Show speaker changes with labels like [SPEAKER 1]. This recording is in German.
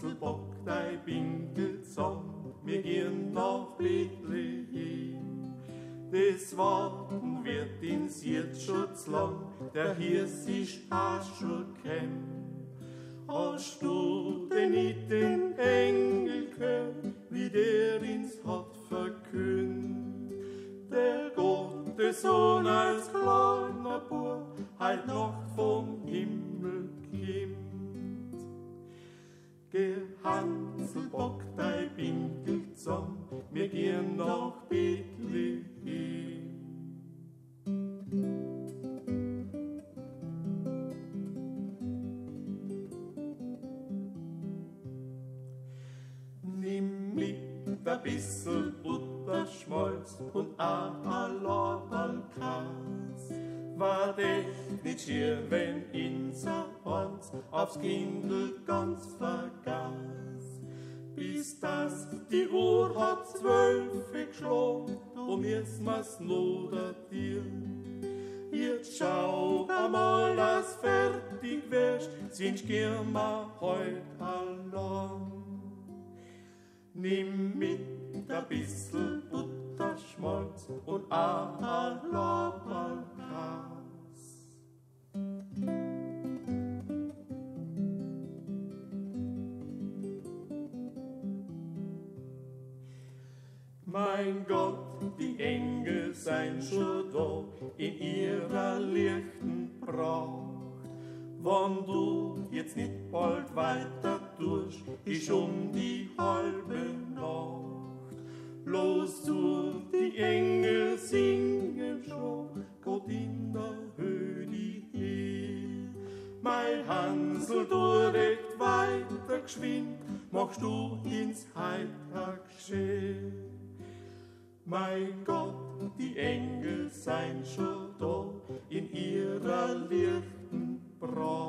[SPEAKER 1] Hansel Bock, dei Binkel zusammen, wir gehen nach Bethlehem. Das Warten wird ins jetzt schon zu lang, der Hirs ist auch schon gekommen. Hast du denn nicht den Engel gehört, wie der ins hat verkündet? Der Gottessohn als kleiner Bub heut Nacht vom Himmel kommt. Geh Hansel, Bock, dei Binkel zusammen, wir gehen nach Bethlehem. Nimm mit ein bissel Butterschmalz und ein Laberlkas. War echt nicht schier, wenn unser Hans aufs Kindl ganz vergaß. Bis das die Uhr hat 12 geschlagen, da müssen wir's noch datieren. Jetzt schau einmal, dass fertig wärst, sonst gehen wir heut allein. Nimm mit ein bissel Butterschmalz und ein Laberlkas. Mein Gott, die Engel seien schon da in ihrer lichten Pracht. Wenn du jetzt nicht bald weiter tust, ist die halbe Nacht. Los du, die Engel singen schon, Gott in der Höhe die Heer. Mein Hansel, du recht weiter geschwind, machst du ins Heitag geschehen. Mein Gott, die Engel seien schon da in ihrer lichten Pracht.